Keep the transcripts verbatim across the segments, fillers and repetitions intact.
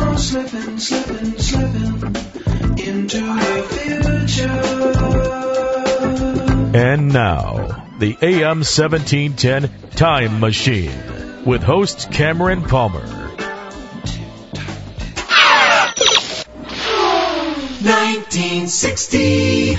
Slipping, slipping, slipping into the future. And now, the A M seventeen ten Time Machine with host Cameron Palmer. nineteen sixty.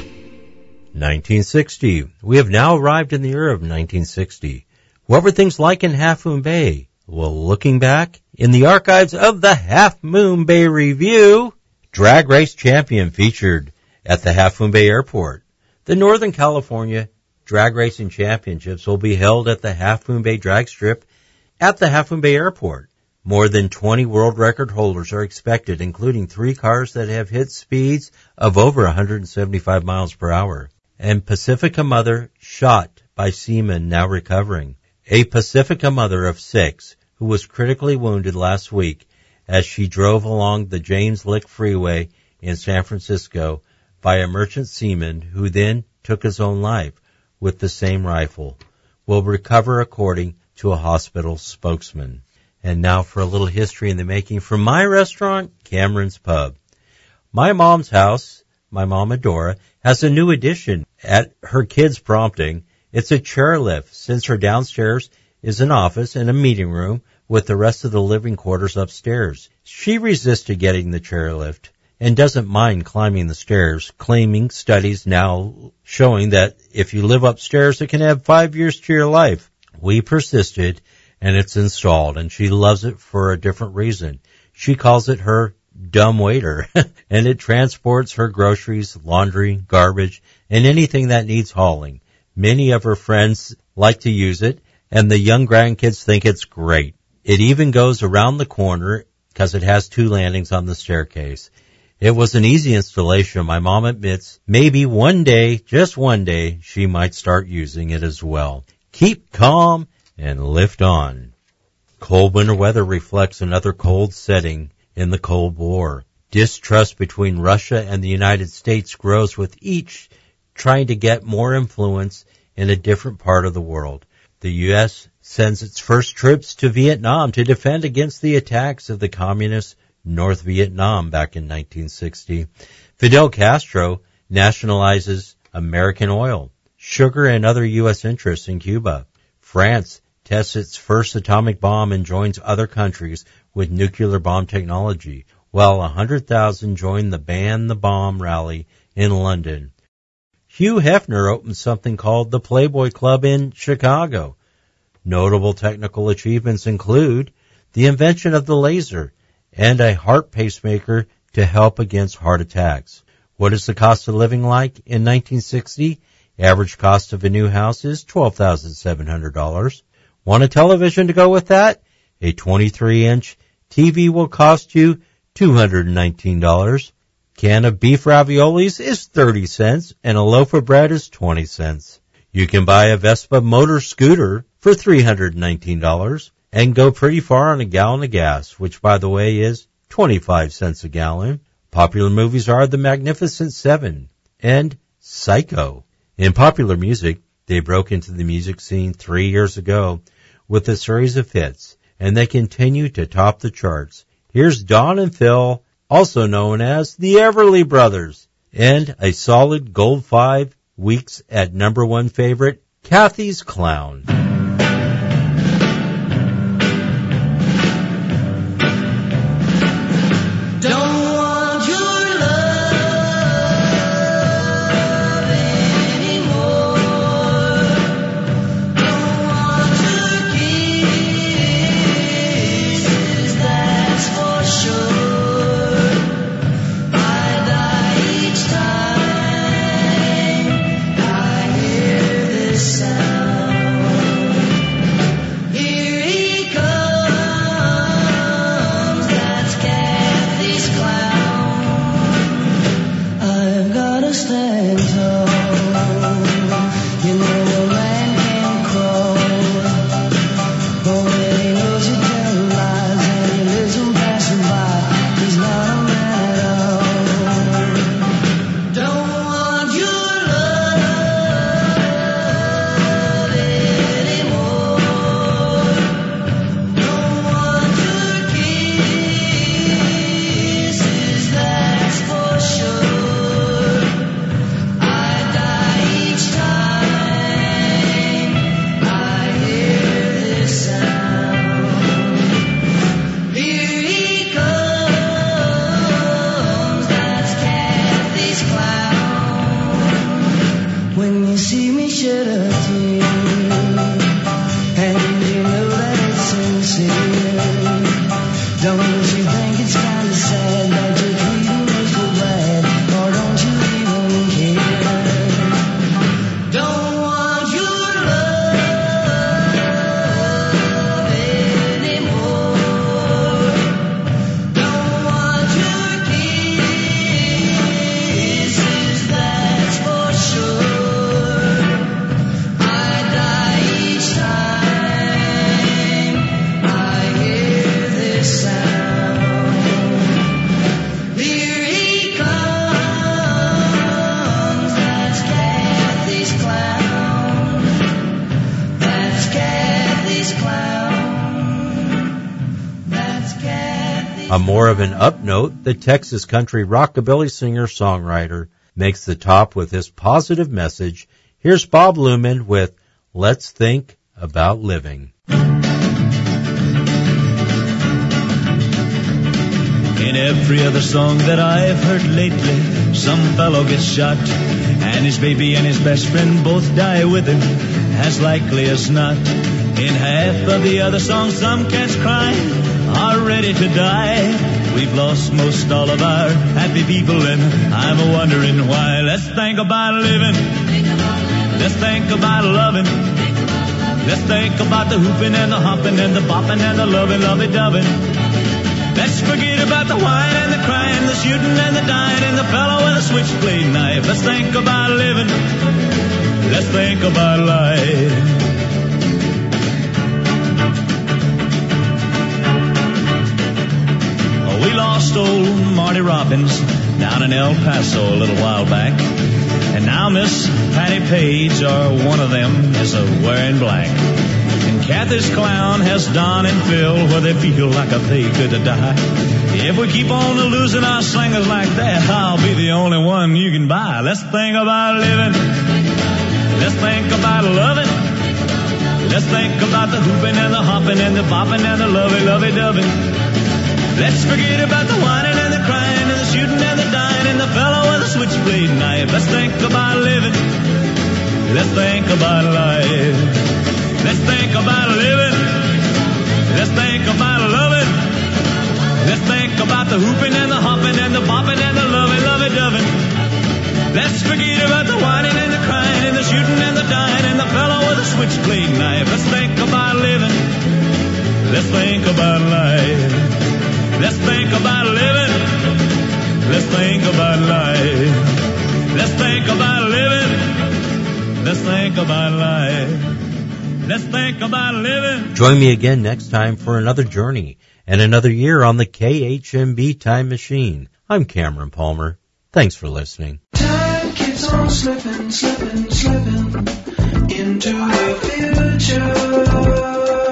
nineteen sixty. We have now arrived in the year of nineteen sixty. What were things like in Half Moon Bay? Well, looking back in the archives of the Half Moon Bay Review, drag race champion featured at the Half Moon Bay Airport. The Northern California Drag Racing Championships will be held at the Half Moon Bay Drag Strip at the Half Moon Bay Airport. More than twenty world record holders are expected, including three cars that have hit speeds of over one hundred seventy-five miles per hour. And Pacifica mother shot by seaman now recovering. A Pacifica mother of six who was critically wounded last week as she drove along the James Lick Freeway in San Francisco by a merchant seaman who then took his own life with the same rifle, will recover according to a hospital spokesman. And now for a little history in the making from my restaurant, Cameron's Pub. My mom's house, my mama Dora, has a new addition at her kids' prompting. It's a chairlift, since her downstairs is an office and a meeting room with the rest of the living quarters upstairs. She resisted getting the chairlift and doesn't mind climbing the stairs, claiming studies now showing that if you live upstairs, it can add five years to your life. We persisted, and it's installed, and she loves it for a different reason. She calls it her dumb waiter, and it transports her groceries, laundry, garbage, and anything that needs hauling. Many of her friends like to use it, and the young grandkids think it's great. It even goes around the corner because it has two landings on the staircase. It was an easy installation. My mom admits maybe one day, just one day, she might start using it as well. Keep calm and lift on. Cold winter weather reflects another cold setting in the Cold War. Distrust between Russia and the United States grows with each trying to get more influence in a different part of the world. The U S sends its first troops to Vietnam to defend against the attacks of the communist North Vietnam back in nineteen sixty. Fidel Castro nationalizes American oil, sugar, and other U S interests in Cuba. France tests its first atomic bomb and joins other countries with nuclear bomb technology, while one hundred thousand join the Ban the Bomb rally in London. Hugh Hefner opened something called the Playboy Club in Chicago. Notable technical achievements include the invention of the laser and a heart pacemaker to help against heart attacks. What is the cost of living like in nineteen sixty? Average cost of a new house is twelve thousand seven hundred dollars. Want a television to go with that? A twenty-three inch T V will cost you two hundred nineteen dollars. Can of beef raviolis is thirty cents, and a loaf of bread is twenty cents. You can buy a Vespa motor scooter for three hundred nineteen dollars and go pretty far on a gallon of gas, which, by the way, is twenty-five cents a gallon. Popular movies are The Magnificent Seven and Psycho. In popular music, they broke into the music scene three years ago with a series of hits, and they continue to top the charts. Here's Dawn and Phil, also known as the Everly Brothers, and a solid gold five weeks at number one favorite, Kathy's Clown. Sound Don't you think it's kind of sad that you're treating me so bad? Or don't you even care? Don't want your love anymore. Don't want your kisses, that's for sure. I die each time I hear this sound. Here he comes, that's Kathy's clown. That's Kathy's clown. That's Kathy's On more of an up note, the Texas country rockabilly singer-songwriter makes the top with his positive message. Here's Bob Luman with Let's Think About Living. In every other song that I've heard lately, some fellow gets shot, and his baby and his best friend both die with him, as likely as not. In half of the other songs, some cats crying are ready to die. We've lost most all of our happy people, and I'm a-wondering why. Let's think about living. Let's think about loving. Let's think about the hooping and the hopping and the bopping and the loving, lovey-doving. Let's forget about the whine and the crying, the shooting and the dying, and the fellow with a switchblade knife. Let's think about living. Let's think about life. Oh, we lost old Marty Robbins down in El Paso a little while back, and now Miss Patty Page, or one of them, is a wearing black. Kathy's clown has Don and Phil where they feel like a they could die. If we keep on losing our slingers like that, I'll be the only one you can buy. Let's think about living. Let's think about loving. Let's think about the hooping and the hopping and the bopping and the lovey, lovey-dovey. Let's forget about the whining and the crying and the shooting and the dying and the fellow with a switchblade knife. Let's think about living. Let's think about life. Let's think about living. Let's think about loving. Let's think about the hooping and the hopping and the bopping and the lovey, lovey-doving. Let's forget about the whining and the crying and the shooting and the dying and the fellow with a switchblade knife. Let's think about living. Let's think about life. Let's think about living. Let's think about life. Let's think about living. Let's think about life. Let's think about living. Join me again next time for another journey and another year on the K H M B Time Machine. I'm Cameron Palmer. Thanks for listening. Time keeps on slipping, slipping, slipping into the future.